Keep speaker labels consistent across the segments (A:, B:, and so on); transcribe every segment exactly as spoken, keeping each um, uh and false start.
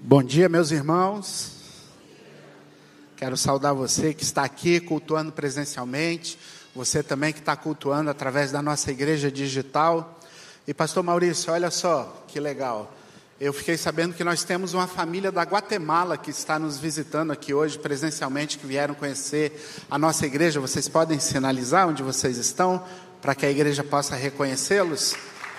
A: Bom dia, meus irmãos. Quero saudar você que está aqui cultuando presencialmente, você também que está cultuando através da nossa igreja digital. E pastor Maurício, olha só que legal. Eu fiquei sabendo que nós temos uma família da Guatemala que está nos visitando aqui hoje presencialmente, que vieram conhecer a nossa igreja. Vocês podem sinalizar onde vocês estão, para que a igreja possa reconhecê-los?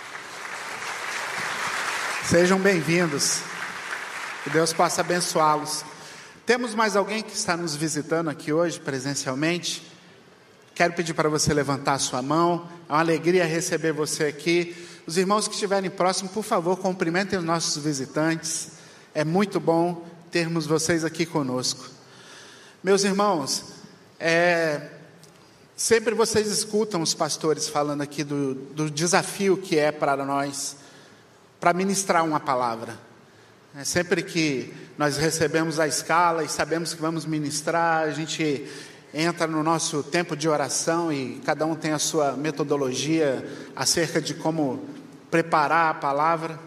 A: Sejam bem-vindos. Que Deus possa abençoá-los. Temos mais alguém que está nos visitando aqui hoje presencialmente? Quero pedir para você levantar a sua mão. É uma alegria receber você aqui. Os irmãos que estiverem próximos, por favor, cumprimentem os nossos visitantes. É muito bom termos vocês aqui conosco. Meus irmãos, é, sempre vocês escutam os pastores falando aqui do, do desafio que é para nós, para ministrar uma palavra. É, sempre que nós recebemos a escala e sabemos que vamos ministrar, a gente entra no nosso tempo de oração e cada um tem a sua metodologia acerca de como preparar a palavra.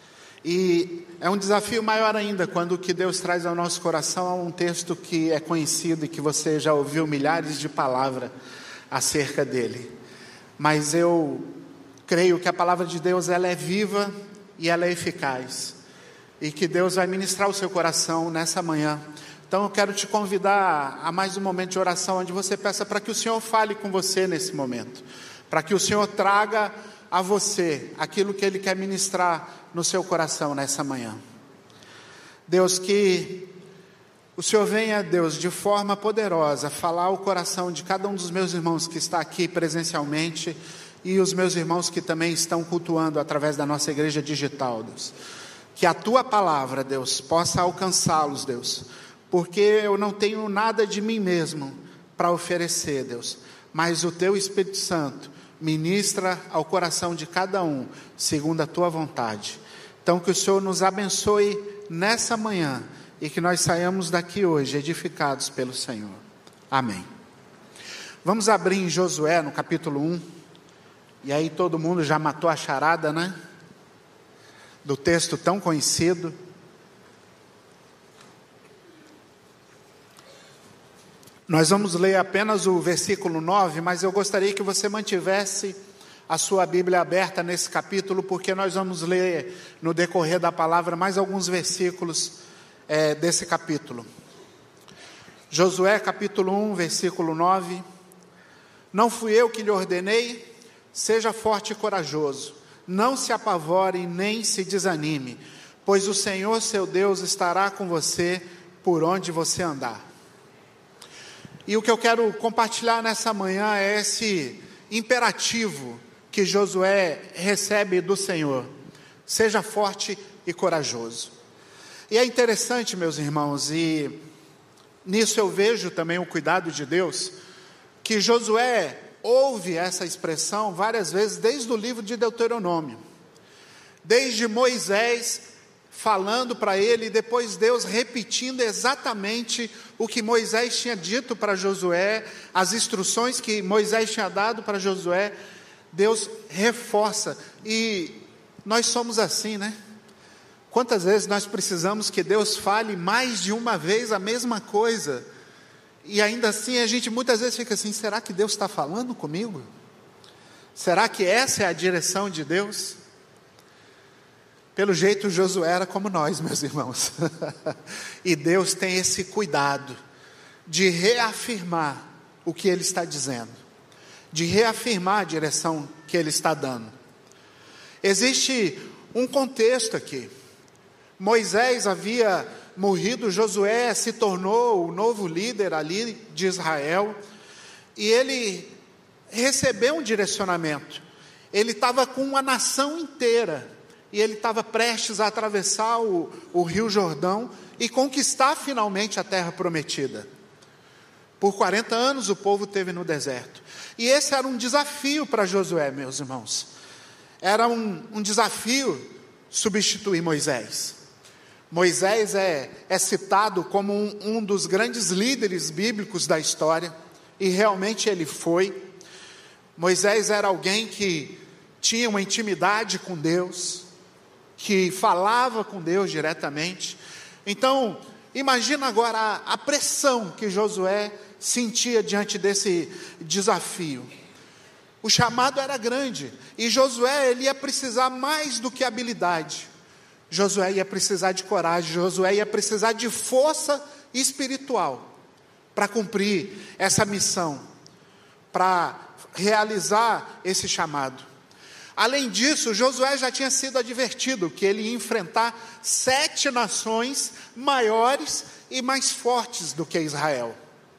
A: E é um desafio maior ainda quando o que Deus traz ao nosso coração é um texto que é conhecido e que você já ouviu milhares de palavras acerca dele. Mas eu creio que a palavra de Deus ela é viva e ela é eficaz. E que Deus vai ministrar o seu coração nessa manhã. Então eu quero te convidar a mais um momento de oração, onde você peça para que o Senhor fale com você nesse momento. Para que o Senhor traga a você aquilo que Ele quer ministrar no seu coração nessa manhã. Deus, que o Senhor venha, Deus, de forma poderosa, falar o coração de cada um dos meus irmãos que está aqui presencialmente e os meus irmãos que também estão cultuando através da nossa igreja digital, Deus. Que a Tua palavra, Deus, possa alcançá-los, Deus, porque eu não tenho nada de mim mesmo para oferecer, Deus, mas o Teu Espírito Santo ministra ao coração de cada um, segundo a Tua vontade. Então que o Senhor nos abençoe nessa manhã e que nós saiamos daqui hoje edificados pelo Senhor. Amém. Vamos abrir em Josué no capítulo um, e aí todo mundo já matou a charada, né? Do texto tão conhecido. Nós vamos ler apenas o versículo nove, mas eu gostaria que você mantivesse a sua Bíblia aberta nesse capítulo, porque nós vamos ler no decorrer da palavra mais alguns versículos é, desse capítulo. Josué capítulo um, versículo nove. Não fui eu que lhe ordenei? Seja forte e corajoso. Não se apavore nem se desanime, pois o Senhor seu Deus estará com você por onde você andar. E o que eu quero compartilhar nessa manhã é esse imperativo que Josué recebe do Senhor: seja forte e corajoso. E é interessante, meus irmãos, e nisso eu vejo também o cuidado de Deus, que Josué ouve essa expressão várias vezes desde o livro de Deuteronômio, desde Moisés falando para ele, e depois Deus repetindo exatamente o que Moisés tinha dito para Josué, as instruções que Moisés tinha dado para Josué. Deus reforça, e nós somos assim, né? Quantas vezes nós precisamos que Deus fale mais de uma vez a mesma coisa, e ainda assim a gente muitas vezes fica assim: será que Deus está falando comigo? Será que essa é a direção de Deus? Pelo jeito Josué era como nós, meus irmãos. E Deus tem esse cuidado de reafirmar o que Ele está dizendo, de reafirmar a direção que Ele está dando. Existe um contexto aqui. Moisés havia morrido, Josué se tornou o novo líder ali de Israel, e ele recebeu um direcionamento. Ele estava com uma nação inteira, e ele estava prestes a atravessar o, o Rio Jordão e conquistar finalmente a terra prometida. Por quarenta anos o povo esteve no deserto, e esse era um desafio para Josué, meus irmãos. Era um, um desafio substituir Moisés. Moisés é, é citado como um, um dos grandes líderes bíblicos da história, e realmente ele foi. Moisés era alguém que tinha uma intimidade com Deus, que falava com Deus diretamente, Então, imagina agora a, a pressão que Josué sentia diante desse desafio. O chamado era grande, e Josué ele ia precisar mais do que habilidade. Josué ia precisar de coragem, Josué ia precisar de força espiritual para cumprir essa missão, para realizar esse chamado. Além disso, Josué já tinha sido advertido que ele ia enfrentar sete nações maiores e mais fortes do que Israel.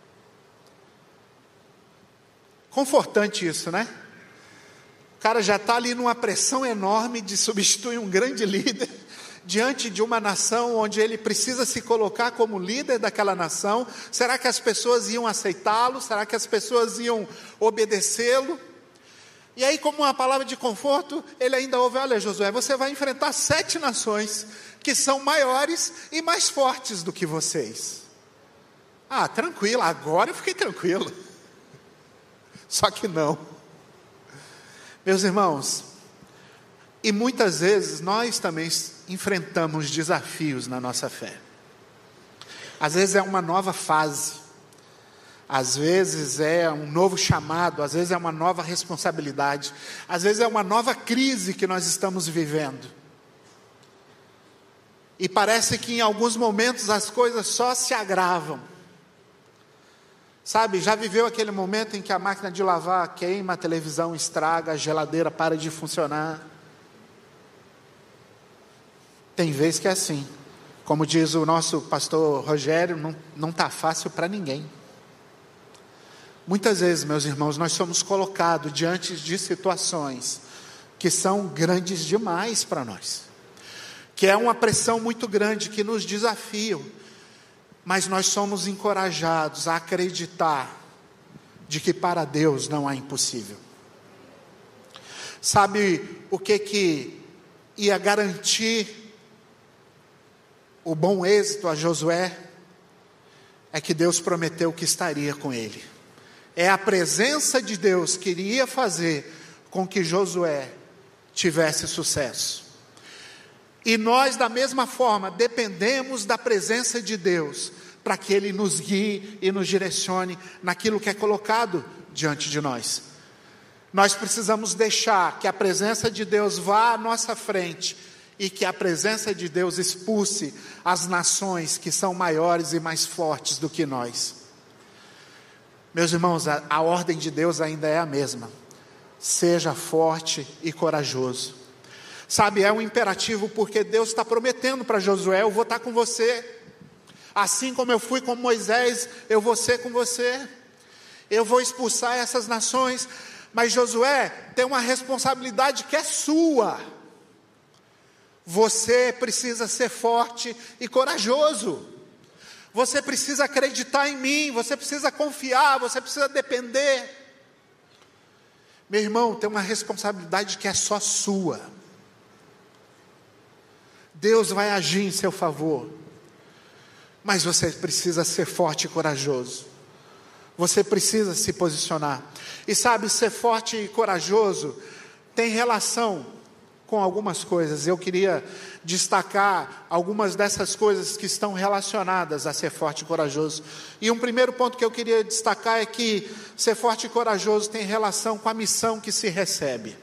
A: Confortante isso, né? O cara já está ali numa pressão enorme de substituir um grande líder, diante de uma nação onde ele precisa se colocar como líder daquela nação. Será que as pessoas iam aceitá-lo? Será que as pessoas iam obedecê-lo? E aí, como uma palavra de conforto, ele ainda ouve: olha, Josué, você vai enfrentar sete nações que são maiores e mais fortes do que vocês. Ah, tranquilo, agora eu fiquei tranquilo. Só que não. Meus irmãos, e muitas vezes nós também enfrentamos desafios na nossa fé. Às vezes é uma nova fase, às vezes é um novo chamado, às vezes é uma nova responsabilidade, às vezes é uma nova crise que nós estamos vivendo. E parece que em alguns momentos as coisas só se agravam. Sabe, já viveu aquele momento em que a máquina de lavar queima, a televisão estraga, a geladeira para de funcionar? Tem vezes que é assim. Como diz o nosso pastor Rogério, não não está fácil para ninguém. Muitas vezes, meus irmãos, nós somos colocados diante de situações que são grandes demais para nós, que é uma pressão muito grande, que nos desafiam, mas nós somos encorajados a acreditar de que para Deus não há impossível. Sabe o que que ia garantir o bom êxito a Josué? É que Deus prometeu que estaria com ele. É a presença de Deus que iria fazer com que Josué tivesse sucesso. E nós, da mesma forma, dependemos da presença de Deus para que Ele nos guie e nos direcione naquilo que é colocado diante de nós. Nós precisamos deixar que a presença de Deus vá à nossa frente e que a presença de Deus expulse as nações que são maiores e mais fortes do que nós. Meus irmãos, a, a ordem de Deus ainda é a mesma: seja forte e corajoso. Sabe, é um imperativo, porque Deus está prometendo para Josué: eu vou estar com você, assim como eu fui com Moisés, eu vou ser com você, eu vou expulsar essas nações. Mas Josué tem uma responsabilidade que é sua. Você precisa ser forte e corajoso. Você precisa acreditar em mim, você precisa confiar, você precisa depender. Meu irmão, tem uma responsabilidade que é só sua. Deus vai agir em seu favor, mas você precisa ser forte e corajoso. Você precisa se posicionar. E sabe, ser forte e corajoso tem relação com algumas coisas. Eu queria destacar algumas dessas coisas que estão relacionadas a ser forte e corajoso. E um primeiro ponto que eu queria destacar é que ser forte e corajoso tem relação com a missão que se recebe.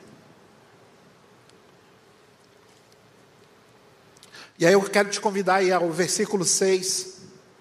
A: E aí eu quero te convidar aí ao versículo seis,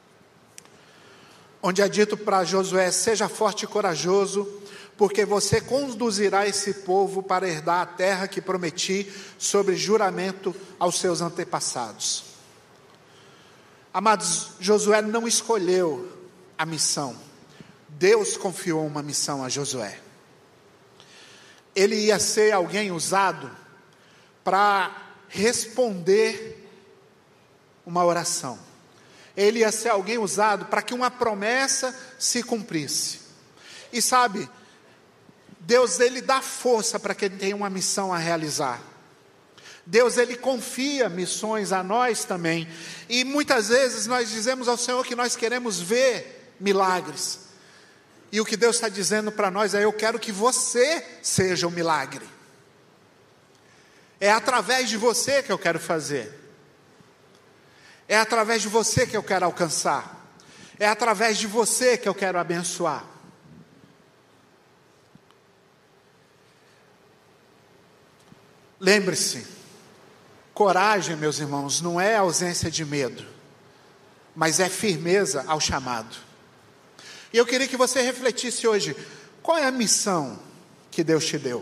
A: onde é dito para Josué: seja forte e corajoso, porque você conduzirá esse povo para herdar a terra que prometi sobre juramento aos seus antepassados. Amados, Josué não escolheu a missão. Deus confiou uma missão a Josué. Ele ia ser alguém usado para responder uma oração. Ele ia ser alguém usado para que uma promessa se cumprisse. E sabe, Deus, Ele dá força para quem tem uma missão a realizar. Deus, Ele confia missões a nós também. E muitas vezes nós dizemos ao Senhor que nós queremos ver milagres. E o que Deus está dizendo para nós é: eu quero que você seja o milagre. É através de você que eu quero fazer. É através de você que eu quero alcançar. É através de você que eu quero abençoar. Lembre-se, coragem, meus irmãos, não é ausência de medo, mas é firmeza ao chamado. E eu queria que você refletisse hoje, qual é a missão que Deus te deu?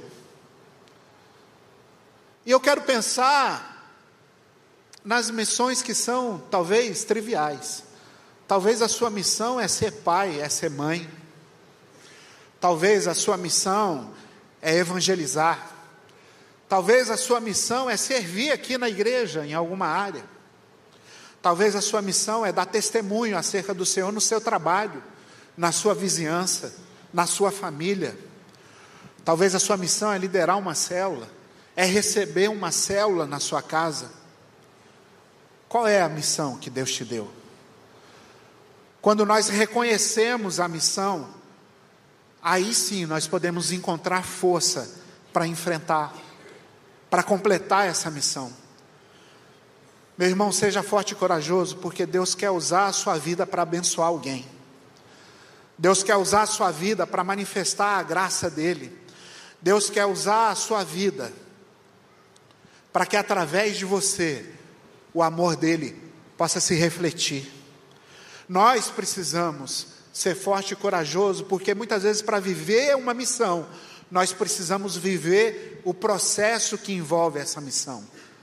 A: E eu quero pensar nas missões que são, talvez, triviais. Talvez a sua missão é ser pai, é ser mãe. Talvez a sua missão é evangelizar. Talvez a sua missão é servir aqui na igreja, em alguma área. Talvez a sua missão é dar testemunho acerca do Senhor no seu trabalho, na sua vizinhança, na sua família. Talvez a sua missão é liderar uma célula, é receber uma célula na sua casa. Qual é a missão que Deus te deu? Quando nós reconhecemos a missão, aí sim nós podemos encontrar força para enfrentar, para completar essa missão. Meu irmão, seja forte e corajoso, porque Deus quer usar a sua vida para abençoar alguém. Deus quer usar a sua vida para manifestar a graça dEle. Deus quer usar a sua vida para que através de você, o amor dEle possa se refletir. Nós precisamos ser forte e corajoso, porque muitas vezes para viver uma missão, nós precisamos viver o processo que envolve essa missão.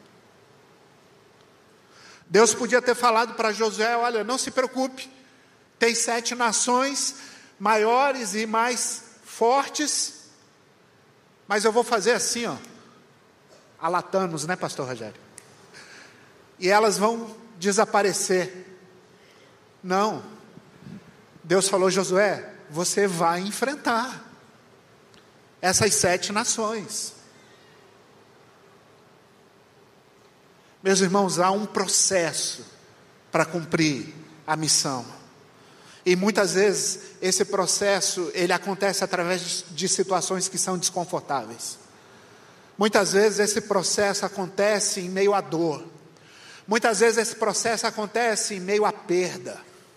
A: Deus podia ter falado para Josué, olha, não se preocupe, tem sete nações maiores e mais fortes, mas eu vou fazer assim, ó, a latanos, né, pastor Rogério? E elas vão desaparecer. Não. Deus falou, Josué, você vai enfrentar essas sete nações. Meus irmãos, há um processo para cumprir a missão. E muitas vezes esse processo, ele acontece através de situações que são desconfortáveis. Muitas vezes esse processo acontece em meio à dor. Muitas vezes esse processo acontece em meio à perda.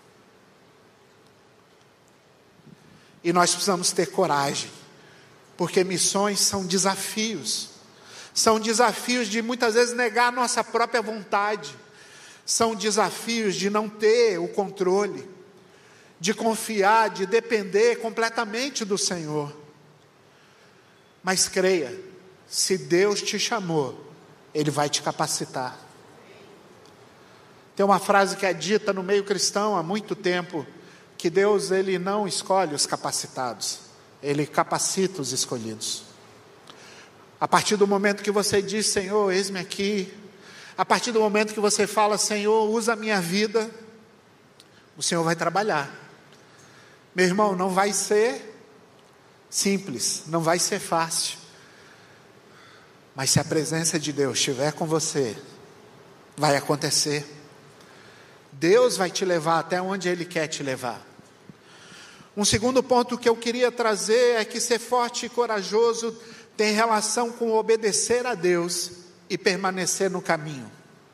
A: E nós precisamos ter coragem, porque missões são desafios. São desafios de muitas vezes negar a nossa própria vontade. São desafios de não ter o controle, de confiar, de depender completamente do Senhor. Mas creia, se Deus te chamou, Ele vai te capacitar. Tem uma frase que é dita no meio cristão há muito tempo, que Deus, Ele não escolhe os capacitados, Ele capacita os escolhidos. A partir do momento que você diz, Senhor, eis-me aqui, a partir do momento que você fala, Senhor, usa a minha vida, o Senhor vai trabalhar. Meu irmão, não vai ser simples, não vai ser fácil, mas se a presença de Deus estiver com você, vai acontecer. Deus vai te levar até onde Ele quer te levar. Um segundo ponto que eu queria trazer é que ser forte e corajoso tem relação com obedecer a Deus e permanecer no caminho.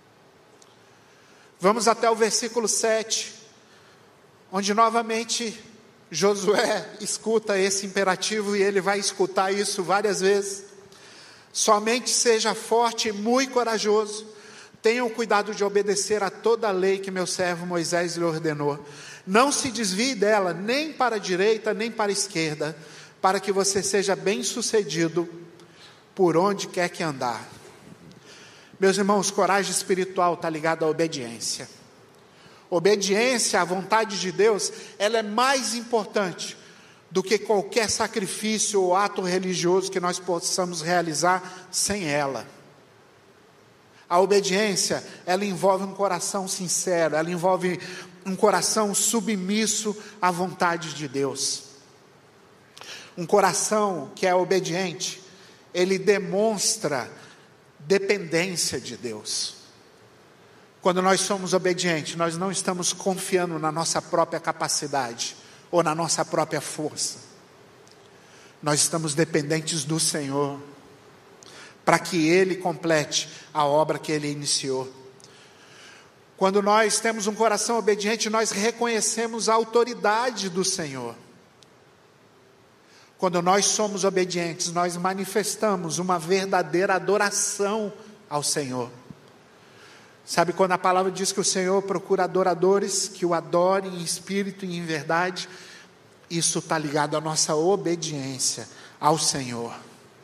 A: Vamos até o versículo sete, onde novamente Josué escuta esse imperativo e ele vai escutar isso várias vezes. Somente seja forte e muito corajoso. Tenham cuidado de obedecer a toda a lei que meu servo Moisés lhe ordenou. Não se desvie dela, nem para a direita, nem para a esquerda, para que você seja bem sucedido por onde quer que andar. Meus irmãos, coragem espiritual está ligada à obediência. Obediência à vontade de Deus, ela é mais importante do que qualquer sacrifício ou ato religioso que nós possamos realizar sem ela. A obediência, ela envolve um coração sincero, ela envolve um coração submisso à vontade de Deus. Um coração que é obediente, ele demonstra dependência de Deus. Quando nós somos obedientes, nós não estamos confiando na nossa própria capacidade ou na nossa própria força. Nós estamos dependentes do Senhor, para que Ele complete a obra que Ele iniciou. Quando nós temos um coração obediente, nós reconhecemos a autoridade do Senhor. Quando nós somos obedientes, nós manifestamos uma verdadeira adoração ao Senhor. Sabe, quando a palavra diz que o Senhor procura adoradores que o adorem em espírito e em verdade, isso está ligado à nossa obediência ao Senhor.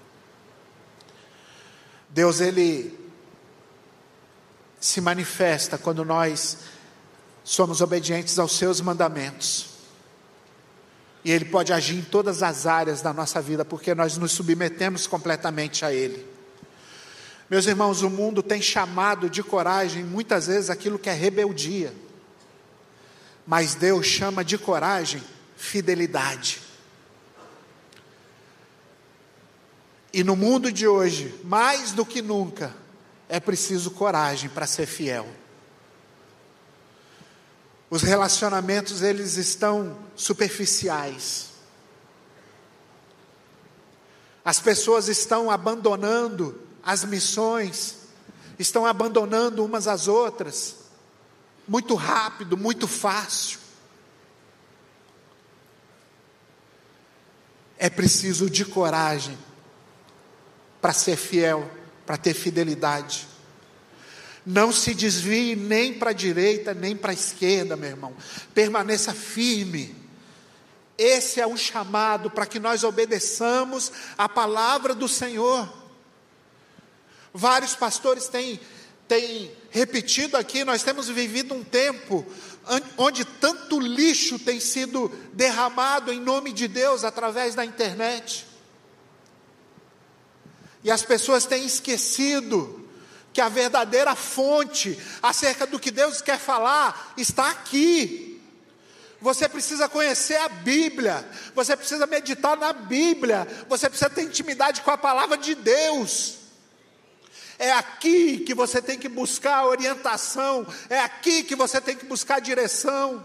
A: Deus, Ele se manifesta quando nós somos obedientes aos seus mandamentos. E Ele pode agir em todas as áreas da nossa vida, porque nós nos submetemos completamente a Ele. Meus irmãos, o mundo tem chamado de coragem muitas vezes aquilo que é rebeldia. Mas Deus chama de coragem fidelidade. E no mundo de hoje, mais do que nunca, é preciso coragem para ser fiel. Os relacionamentos, eles estão superficiais. As pessoas estão abandonando as missões, estão abandonando umas às outras, muito rápido, muito fácil. É preciso de coragem para ser fiel, para ter fidelidade. Não se desvie nem para a direita, nem para a esquerda, meu irmão. Permaneça firme. Esse é um chamado para que nós obedeçamos a palavra do Senhor. Vários pastores têm, têm repetido aqui, nós temos vivido um tempo onde tanto lixo tem sido derramado em nome de Deus através da internet. E as pessoas têm esquecido que a verdadeira fonte acerca do que Deus quer falar está aqui. Você precisa conhecer a Bíblia, você precisa meditar na Bíblia, você precisa ter intimidade com a palavra de Deus. É aqui que você tem que buscar orientação, é aqui que você tem que buscar direção.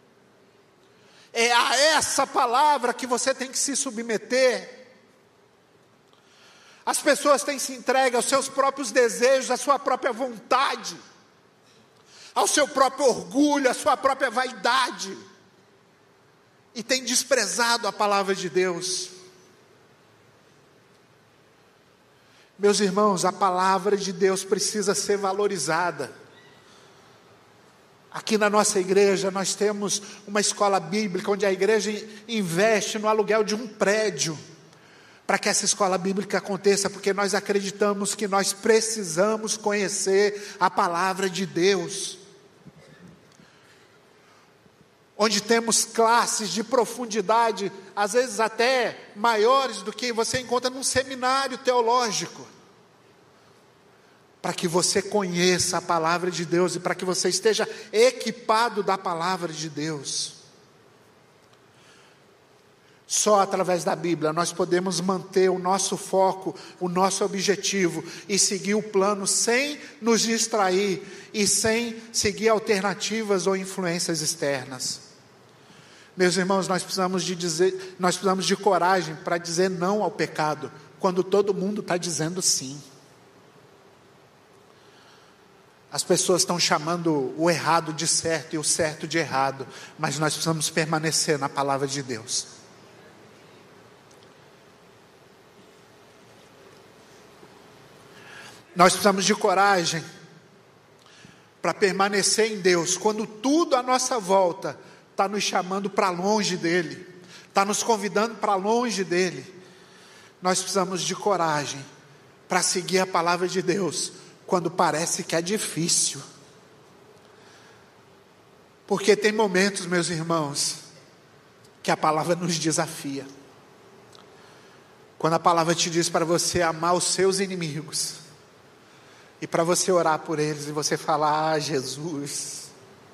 A: É a essa palavra que você tem que se submeter. As pessoas têm se entregue aos seus próprios desejos, à sua própria vontade, ao seu próprio orgulho, à sua própria vaidade, e têm desprezado a palavra de Deus. Meus irmãos, a palavra de Deus precisa ser valorizada. Aqui na nossa igreja nós temos uma escola bíblica, onde a igreja investe no aluguel de um prédio, para que essa escola bíblica aconteça, porque nós acreditamos que nós precisamos conhecer a palavra de Deus. Onde temos classes de profundidade, às vezes até maiores do que você encontra num seminário teológico, para que você conheça a palavra de Deus e para que você esteja equipado da palavra de Deus. Só através da Bíblia nós podemos manter o nosso foco, o nosso objetivo e seguir o plano sem nos distrair e sem seguir alternativas ou influências externas. Meus irmãos, nós precisamos de dizer, nós precisamos de coragem para dizer não ao pecado, quando todo mundo está dizendo sim. As pessoas estão chamando o errado de certo e o certo de errado, mas nós precisamos permanecer na palavra de Deus. Nós precisamos de coragem para permanecer em Deus, quando tudo à nossa volta está nos chamando para longe dEle, está nos convidando para longe dEle. Nós precisamos de coragem para seguir a palavra de Deus, quando parece que é difícil. Porque tem momentos, meus irmãos, que a palavra nos desafia. Quando a palavra te diz para você amar os seus inimigos, e para você orar por eles, e você falar, ah, Jesus.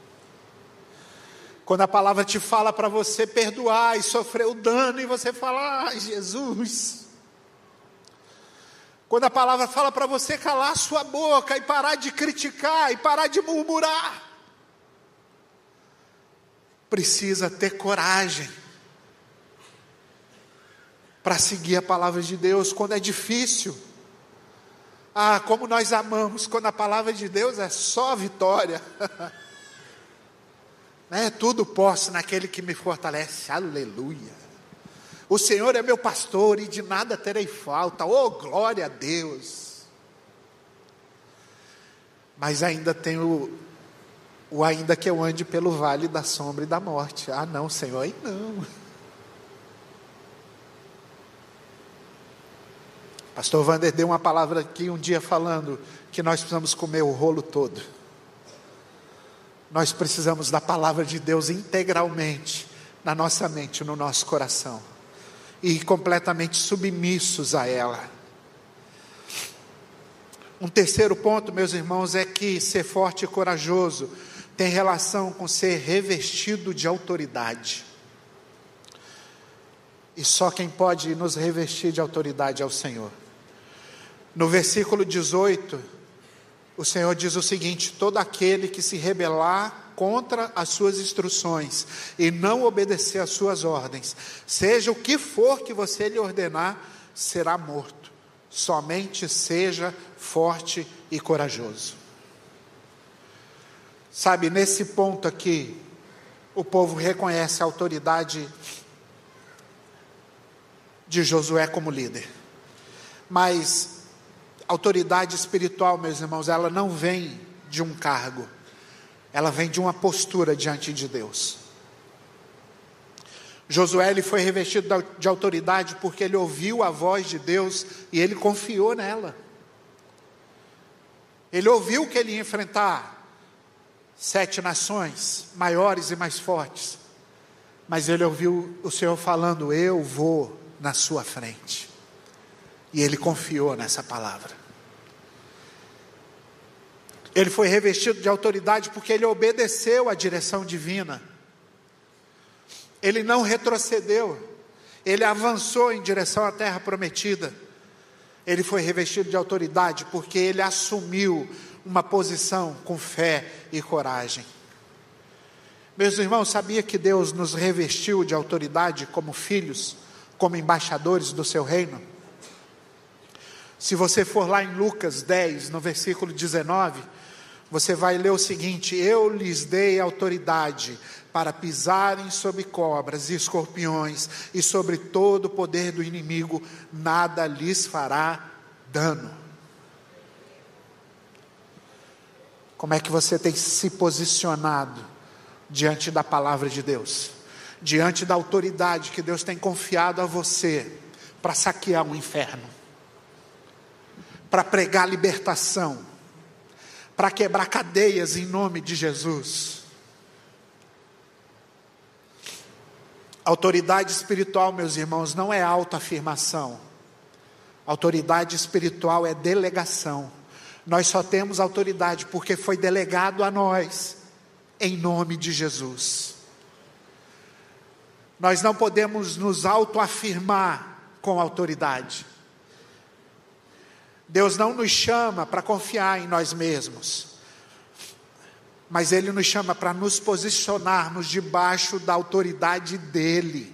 A: Quando a palavra te fala para você perdoar e sofrer o dano, e você fala, ah, Jesus. Quando a palavra fala para você calar a sua boca, e parar de criticar, e parar de murmurar. Precisa ter coragem para seguir a palavra de Deus, quando é difícil. Ah, como nós amamos quando a palavra de Deus é só vitória. É, tudo posso naquele que me fortalece, aleluia. O Senhor é meu pastor e de nada terei falta, oh glória a Deus. Mas ainda tem o, o ainda que eu ande pelo vale da sombra e da morte. Ah não, Senhor, aí não. Pastor Wander deu uma palavra aqui um dia falando que nós precisamos comer o rolo todo. Nós precisamos da palavra de Deus integralmente na nossa mente, no nosso coração, e completamente submissos a ela. Um terceiro ponto, meus irmãos, é que ser forte e corajoso tem relação com ser revestido de autoridade. E só quem pode nos revestir de autoridade é o Senhor. No versículo dezoito, o Senhor diz o seguinte: todo aquele que se rebelar contra as suas instruções e não obedecer às suas ordens, seja o que for que você lhe ordenar, será morto. Somente seja forte e corajoso. Sabe, nesse ponto aqui, o povo reconhece a autoridade de Josué como líder. Mas autoridade espiritual, meus irmãos, ela não vem de um cargo, ela vem de uma postura diante de Deus. Josué ele foi revestido de autoridade porque ele ouviu a voz de Deus e ele confiou nela. Ele ouviu que ele ia enfrentar sete nações maiores e mais fortes, mas ele ouviu o Senhor falando: eu vou na sua frente. E ele confiou nessa palavra. Ele foi revestido de autoridade porque ele obedeceu à direção divina. Ele não retrocedeu, ele avançou em direção à terra prometida. Ele foi revestido de autoridade porque ele assumiu uma posição com fé e coragem. Meus irmãos, sabia que Deus nos revestiu de autoridade como filhos, como embaixadores do seu reino? Se você for lá em Lucas dez, no versículo dezenove, você vai ler o seguinte: eu lhes dei autoridade para pisarem sobre cobras e escorpiões, e sobre todo o poder do inimigo, nada lhes fará dano. Como é que você tem se posicionado diante da palavra de Deus? Diante da autoridade que Deus tem confiado a você para saquear o inferno, para pregar libertação, para quebrar cadeias em nome de Jesus. Autoridade espiritual, meus irmãos, não é autoafirmação. Autoridade espiritual é delegação. Nós só temos autoridade porque foi delegado a nós, em nome de Jesus. Nós não podemos nos autoafirmar com autoridade. Deus não nos chama para confiar em nós mesmos, mas Ele nos chama para nos posicionarmos debaixo da autoridade dEle.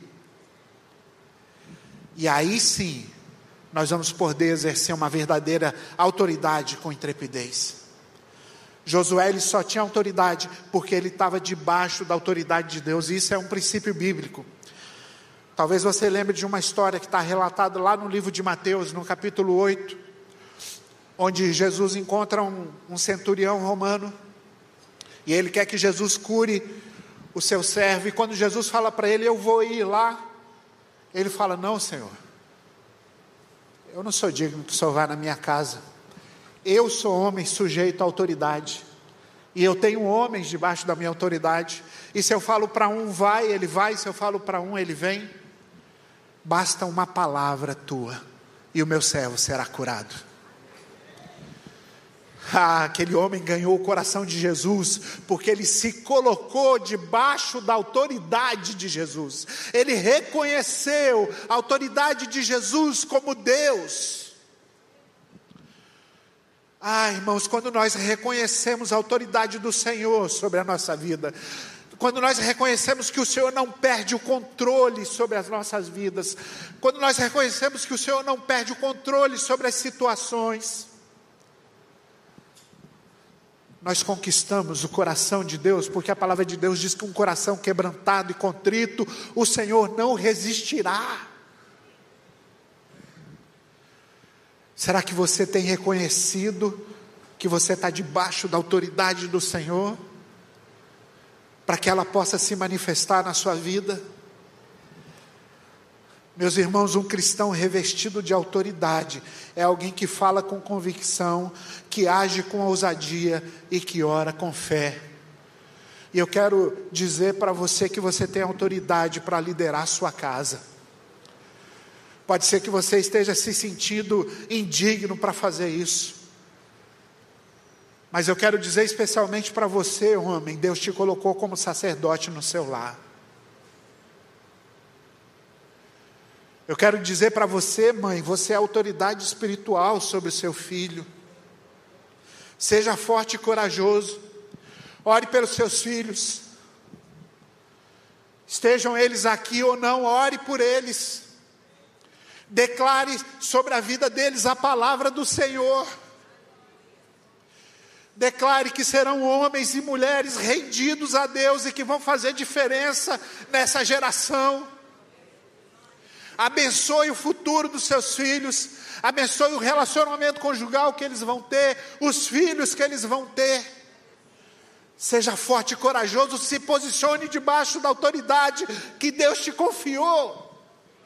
A: E aí sim, nós vamos poder exercer uma verdadeira autoridade com intrepidez. Josué ele só tinha autoridade porque ele estava debaixo da autoridade de Deus, e isso é um princípio bíblico. Talvez você lembre de uma história que está relatada lá no livro de Mateus, no capítulo oito, onde Jesus encontra um, um centurião romano, e ele quer que Jesus cure o seu servo, e quando Jesus fala para ele: eu vou ir lá, ele fala: não, Senhor, eu não sou digno que o Senhor vá na minha casa, eu sou homem sujeito à autoridade, e eu tenho homens debaixo da minha autoridade, e se eu falo para um vai, ele vai, se eu falo para um ele vem, basta uma palavra tua, e o meu servo será curado. Ah, aquele homem ganhou o coração de Jesus, porque ele se colocou debaixo da autoridade de Jesus. Ele reconheceu a autoridade de Jesus como Deus. Ah, irmãos, quando nós reconhecemos a autoridade do Senhor sobre a nossa vida, quando nós reconhecemos que o Senhor não perde o controle sobre as nossas vidas, quando nós reconhecemos que o Senhor não perde o controle sobre as situações, nós conquistamos o coração de Deus, porque a palavra de Deus diz que um coração quebrantado e contrito, o Senhor não resistirá. Será que você tem reconhecido que você está debaixo da autoridade do Senhor, para que ela possa se manifestar na sua vida? Meus irmãos, um cristão revestido de autoridade é alguém que fala com convicção, que age com ousadia e que ora com fé. E eu quero dizer para você que você tem autoridade para liderar a sua casa. Pode ser que você esteja se sentindo indigno para fazer isso, mas eu quero dizer especialmente para você, homem, Deus te colocou como sacerdote no seu lar. Eu quero dizer para você, mãe, você é autoridade espiritual sobre o seu filho. Seja forte e corajoso. Ore pelos seus filhos. Estejam eles aqui ou não, ore por eles. Declare sobre a vida deles a palavra do Senhor. Declare que serão homens e mulheres rendidos a Deus e que vão fazer diferença nessa geração. Abençoe o futuro dos seus filhos, abençoe o relacionamento conjugal que eles vão ter, os filhos que eles vão ter. Seja forte e corajoso, se posicione debaixo da autoridade que Deus te confiou.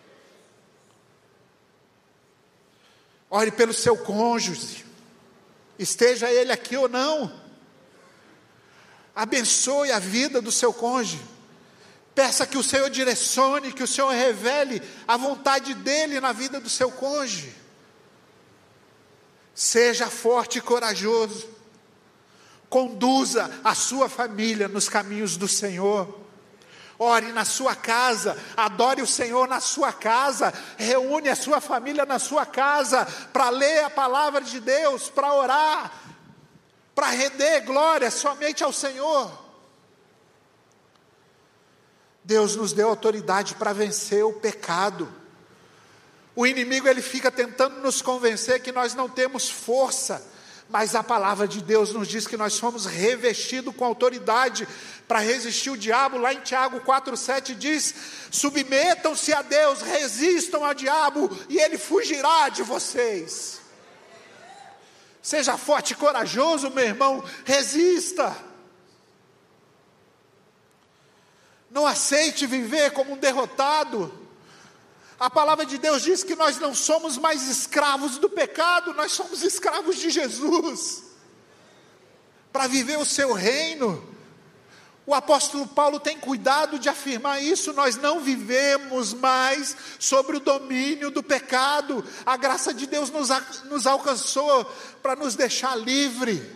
A: Ore pelo seu cônjuge, esteja ele aqui ou não. Abençoe a vida do seu cônjuge. Peça que o Senhor direcione, que o Senhor revele a vontade dEle na vida do seu cônjuge. Seja forte e corajoso. Conduza a sua família nos caminhos do Senhor. Ore na sua casa, adore o Senhor na sua casa, reúne a sua família na sua casa, para ler a palavra de Deus, para orar, para render glória somente ao Senhor. Deus nos deu autoridade para vencer o pecado. O inimigo ele fica tentando nos convencer que nós não temos força, mas a palavra de Deus nos diz que nós somos revestidos com autoridade para resistir o diabo. Lá em Tiago quatro, sete diz: submetam-se a Deus, resistam ao diabo e ele fugirá de vocês. Seja forte e corajoso, meu irmão, resista. Não aceite viver como um derrotado. A palavra de Deus diz que nós não somos mais escravos do pecado, nós somos escravos de Jesus, para viver o seu reino. O apóstolo Paulo tem cuidado de afirmar isso. Nós não vivemos mais sobre o domínio do pecado. A graça de Deus nos, nos alcançou para nos deixar livre.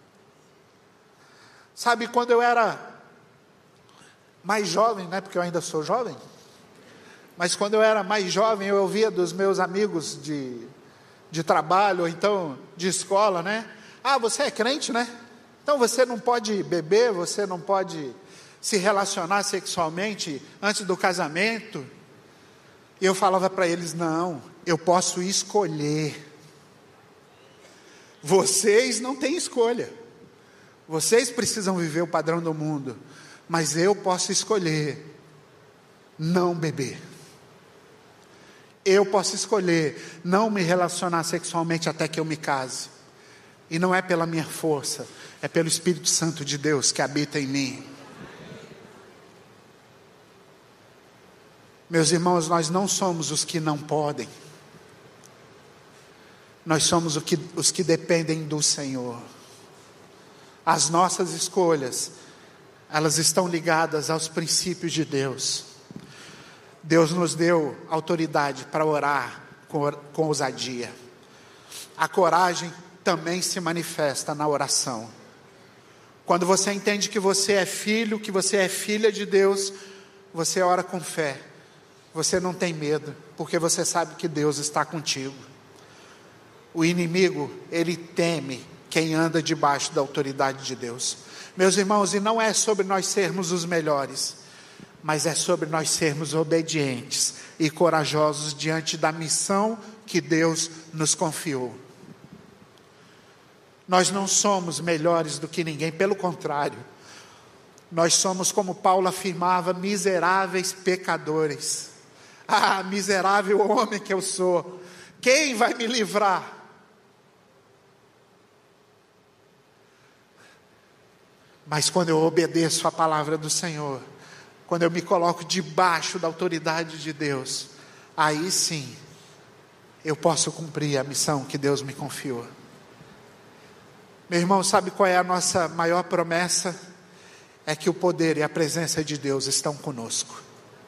A: Sabe, quando eu era mais jovem, né, porque eu ainda sou jovem, mas quando eu era mais jovem, eu ouvia dos meus amigos de, de trabalho, ou então de escola, né? Ah, você é crente, né? Então você não pode beber, você não pode se relacionar sexualmente antes do casamento. E eu falava para eles: não, eu posso escolher. Vocês não têm escolha. Vocês precisam viver o padrão do mundo. Mas eu posso escolher não beber. Eu posso escolher não me relacionar sexualmente até que eu me case. E não é pela minha força, é pelo Espírito Santo de Deus que habita em mim. Meus irmãos, nós não somos os que não podem. Nós somos os que, os que dependem do Senhor. As nossas escolhas, elas estão ligadas aos princípios de Deus. Deus nos deu autoridade para orar com, com ousadia. A coragem também se manifesta na oração. Quando você entende que você é filho, que você é filha de Deus, você ora com fé. Você não tem medo, porque você sabe que Deus está contigo. O inimigo, ele teme quem anda debaixo da autoridade de Deus. Meus irmãos, e não é sobre nós sermos os melhores, mas é sobre nós sermos obedientes e corajosos diante da missão que Deus nos confiou. Nós não somos melhores do que ninguém, pelo contrário. Nós somos, como Paulo afirmava, miseráveis pecadores. Ah, miserável homem que eu sou, quem vai me livrar? Mas quando eu obedeço a palavra do Senhor, quando eu me coloco debaixo da autoridade de Deus, aí sim, eu posso cumprir a missão que Deus me confiou. Meu irmão, sabe qual é a nossa maior promessa? É que o poder e a presença de Deus estão conosco.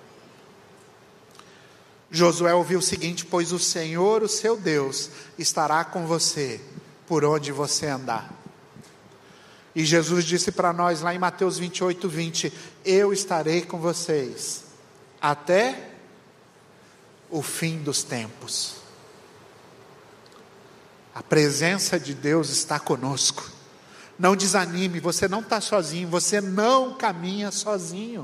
A: Josué ouviu o seguinte: pois o Senhor, o seu Deus, estará com você por onde você andar. E Jesus disse para nós lá em Mateus vinte e oito, vinte: eu estarei com vocês até o fim dos tempos. A presença de Deus está conosco. Não desanime, você não está sozinho, você não caminha sozinho.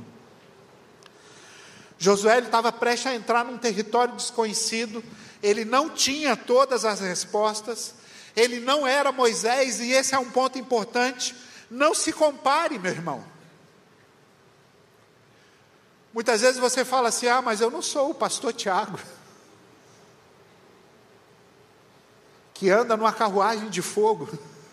A: Josué estava prestes a entrar num território desconhecido, ele não tinha todas as respostas, ele não era Moisés, e esse é um ponto importante. Não se compare, meu irmão. Muitas vezes você fala assim: ah, mas eu não sou o pastor Tiago, que anda numa carruagem de fogo.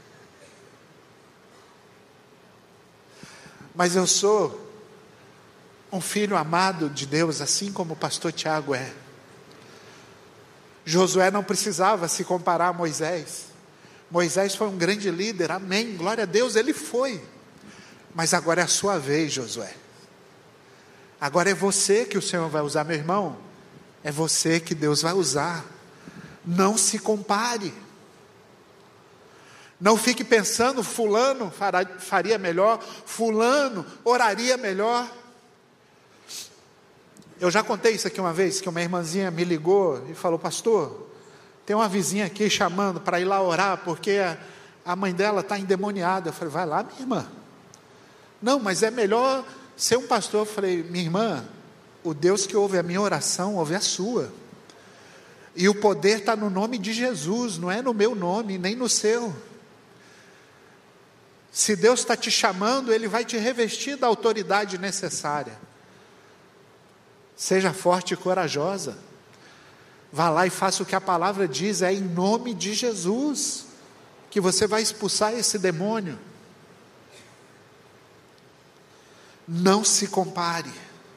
A: Mas eu sou um filho amado de Deus, assim como o pastor Tiago é. Josué não precisava se comparar a Moisés. Moisés foi um grande líder, amém, glória a Deus, ele foi. Mas agora é a sua vez, Josué. Agora é você que o Senhor vai usar, meu irmão. É você que Deus vai usar. Não se compare. Não fique pensando, fulano faria melhor, fulano oraria melhor. Eu já contei isso aqui uma vez, que uma irmãzinha me ligou e falou: pastor, tem uma vizinha aqui chamando para ir lá orar, porque a, a mãe dela está endemoniada. Eu falei: vai lá, minha irmã. Não, mas é melhor ser um pastor. Eu falei: minha irmã, o Deus que ouve a minha oração, ouve a sua. E o poder está no nome de Jesus, não é no meu nome, nem no seu. Se Deus está te chamando, Ele vai te revestir da autoridade necessária. Seja forte e corajosa. Vá lá e faça o que a palavra diz. É em nome de Jesus que você vai expulsar esse demônio. Não se compare.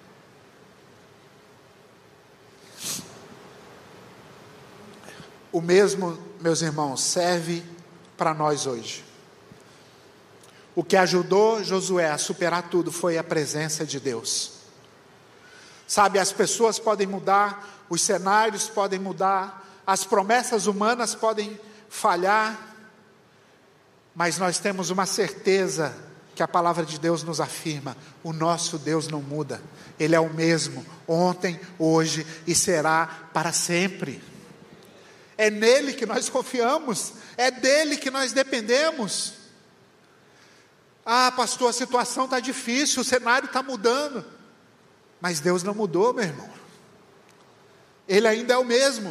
A: O mesmo, meus irmãos, serve para nós hoje. O que ajudou Josué a superar tudo foi a presença de Deus. Sabe, as pessoas podem mudar, os cenários podem mudar, as promessas humanas podem falhar, mas nós temos uma certeza que a palavra de Deus nos afirma: o nosso Deus não muda, Ele é o mesmo, ontem, hoje e será para sempre. É nele que nós confiamos, é dele que nós dependemos. Ah, pastor, a situação está difícil, o cenário está mudando. Mas Deus não mudou, meu irmão. Ele ainda é o mesmo.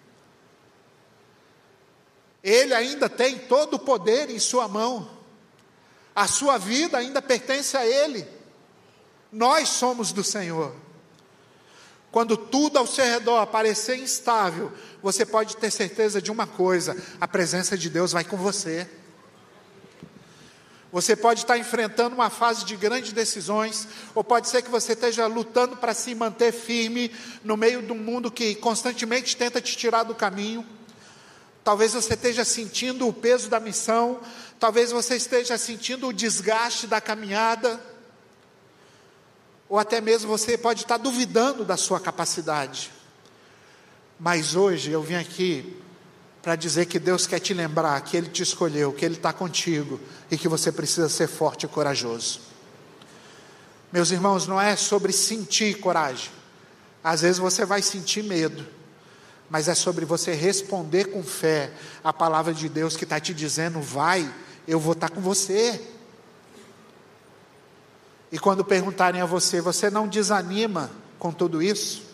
A: Ele ainda tem todo o poder em sua mão. A sua vida ainda pertence a Ele. Nós somos do Senhor. Quando tudo ao seu redor parecer instável, você pode ter certeza de uma coisa: a presença de Deus vai com você. Você pode estar enfrentando uma fase de grandes decisões, ou pode ser que você esteja lutando para se manter firme no meio de um mundo que constantemente tenta te tirar do caminho. Talvez você esteja sentindo o peso da missão, talvez você esteja sentindo o desgaste da caminhada, ou até mesmo você pode estar duvidando da sua capacidade. Mas hoje eu vim aqui para dizer que Deus quer te lembrar que Ele te escolheu, que Ele está contigo e que você precisa ser forte e corajoso. Meus irmãos, não é sobre sentir coragem. Às vezes você vai sentir medo, mas é sobre você responder com fé a palavra de Deus que está te dizendo: vai, eu vou estar com você. E quando perguntarem a você, você não desanima com tudo isso?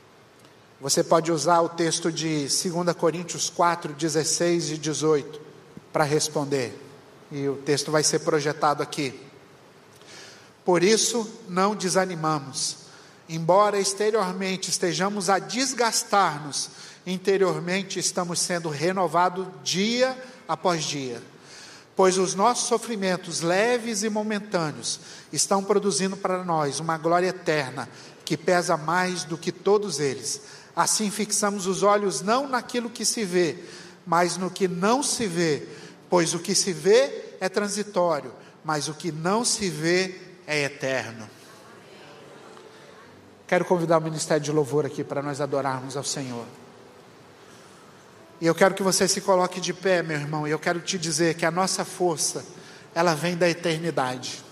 A: Você pode usar o texto de dois Coríntios quatro, dezesseis e dezoito. para responder. E o texto vai ser projetado aqui. Por isso não desanimamos, embora exteriormente estejamos a desgastar-nos, interiormente estamos sendo renovados dia após dia, pois os nossos sofrimentos leves e momentâneos estão produzindo para nós uma glória eterna, que pesa mais do que todos eles. Assim fixamos os olhos não naquilo que se vê, mas no que não se vê, pois o que se vê é transitório, mas o que não se vê é eterno. Quero convidar o ministério de louvor aqui para nós adorarmos ao Senhor. E eu quero que você se coloque de pé, meu irmão, e eu quero te dizer que a nossa força, ela vem da eternidade.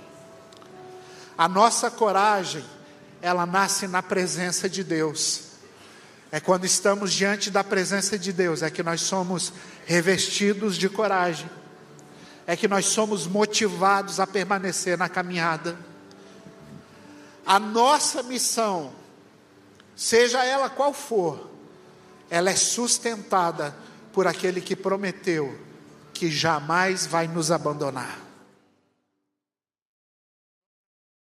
A: A nossa coragem, ela nasce na presença de Deus. É quando estamos diante da presença de Deus, é que nós somos revestidos de coragem. É que nós somos motivados a permanecer na caminhada. A nossa missão, seja ela qual for, ela é sustentada por aquele que prometeu que jamais vai nos abandonar.